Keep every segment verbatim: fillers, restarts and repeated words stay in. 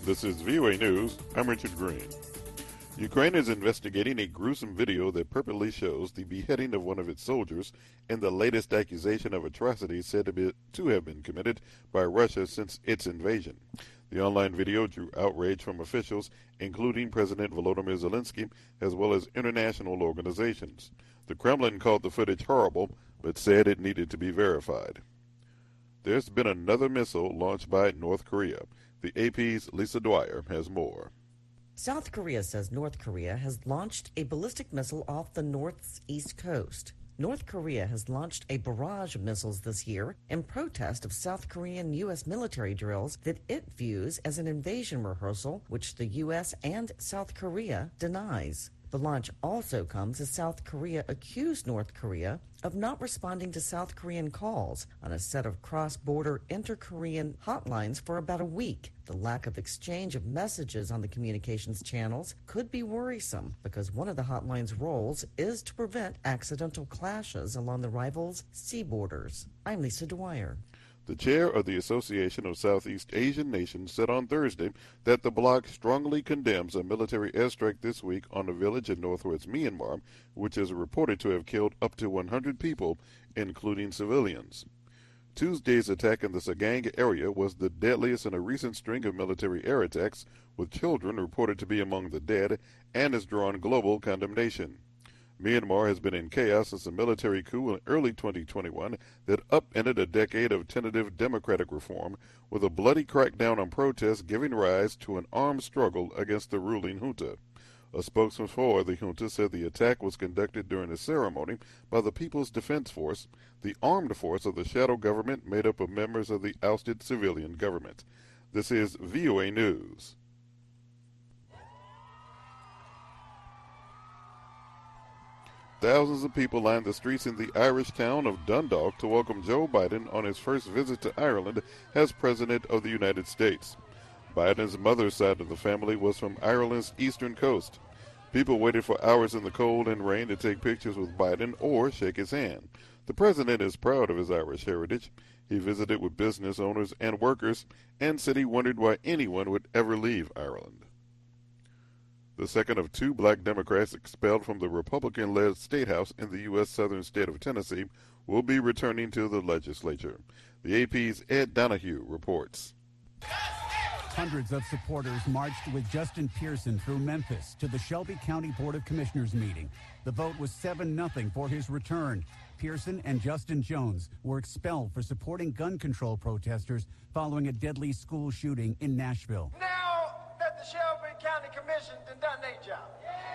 This is V O A News. I'm Richard Green. Ukraine is investigating a gruesome video that purportedly shows the beheading of one of its soldiers in the latest accusation of atrocities said to, be, to have been committed by Russia since its invasion. The online video drew outrage from officials, including President Volodymyr Zelensky, as well as international organizations. The Kremlin called the footage horrible, but said it needed to be verified. There's been another missile launched by North Korea. The A P's Lisa Dwyer has more. South Korea says North Korea has launched a ballistic missile off the North's east coast. North Korea has launched a barrage of missiles this year in protest of South Korean U S military drills that it views as an invasion rehearsal, which the U S and South Korea denies. The launch also comes as South Korea accused North Korea of not responding to South Korean calls on a set of cross-border inter-Korean hotlines for about a week. The lack of exchange of messages on the communications channels could be worrisome because one of the hotline's roles is to prevent accidental clashes along the rivals' sea borders. I'm Lisa Dwyer. The chair of the Association of Southeast Asian Nations said on Thursday that the bloc strongly condemns a military airstrike this week on a village in northwest Myanmar, which is reported to have killed up to one hundred people, including civilians. Tuesday's attack in the Sagang area was the deadliest in a recent string of military air attacks, with children reported to be among the dead, and has drawn global condemnation. Myanmar has been in chaos since a military coup in early twenty twenty-one that upended a decade of tentative democratic reform, with a bloody crackdown on protests giving rise to an armed struggle against the ruling junta. A spokesman for the junta said the attack was conducted during a ceremony by the People's Defense Force, the armed force of the shadow government made up of members of the ousted civilian government. This is V O A News. Thousands of people lined the streets in the Irish town of Dundalk to welcome Joe Biden on his first visit to Ireland as President of the United States. Biden's mother's side of the family was from Ireland's eastern coast. People waited for hours in the cold and rain to take pictures with Biden or shake his hand. The president is proud of his Irish heritage. He visited with business owners and workers and said he wondered why anyone would ever leave Ireland. The second of two black Democrats expelled from the Republican-led State House in the U S southern state of Tennessee will be returning to the legislature. The A P's Ed Donahue reports. Hundreds of supporters marched with Justin Pearson through Memphis to the Shelby County Board of Commissioners meeting. The vote was seven nothing for his return. Pearson and Justin Jones were expelled for supporting gun control protesters following a deadly school shooting in Nashville. Now that the Shelby County Commission done done their job,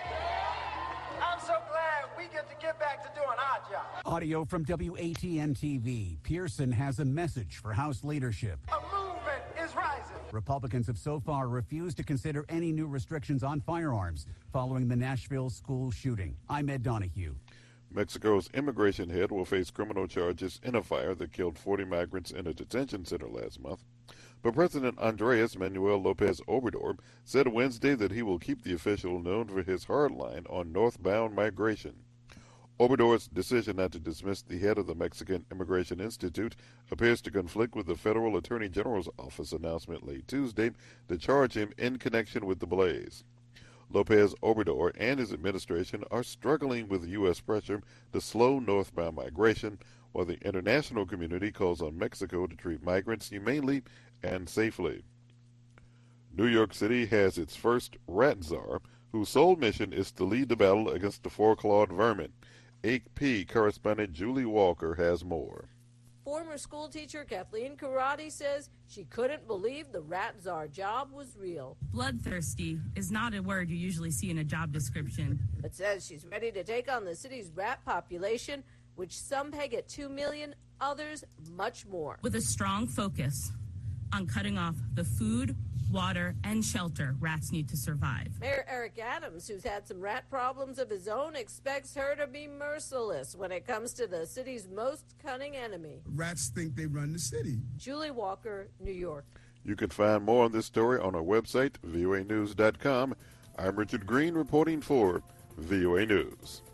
I'm so glad we get to get back to doing our job. Audio from W A T N T V. Pearson has a message for House leadership. A movement is rising. Republicans have so far refused to consider any new restrictions on firearms following the Nashville school shooting. I'm Ed Donahue. Mexico's immigration head will face criminal charges in a fire that killed forty migrants in a detention center last month. But President Andres Manuel Lopez Obrador said Wednesday that he will keep the official known for his hard line on northbound migration. Obrador's decision not to dismiss the head of the Mexican Immigration Institute appears to conflict with the federal attorney general's office announcement late Tuesday to charge him in connection with the blaze. Lopez Obrador and his administration are struggling with U S pressure to slow northbound migration, while the international community calls on Mexico to treat migrants humanely and safely. New York City has its first rat czar, whose sole mission is to lead the battle against the four-clawed vermin. A P correspondent Julie Walker has more. Former schoolteacher Kathleen Karate says she couldn't believe the rat czar job was real. Bloodthirsty is not a word you usually see in a job description. But says she's ready to take on the city's rat population, which some peg at two million, others much more. With a strong focus on cutting off the food, water, and shelter rats need to survive. Mayor Eric Adams, who's had some rat problems of his own, expects her to be merciless when it comes to the city's most cunning enemy. Rats think they run the city. Julie Walker, New York. You can find more on this story on our website, V O A news dot com. I'm Richard Green reporting for V O A News.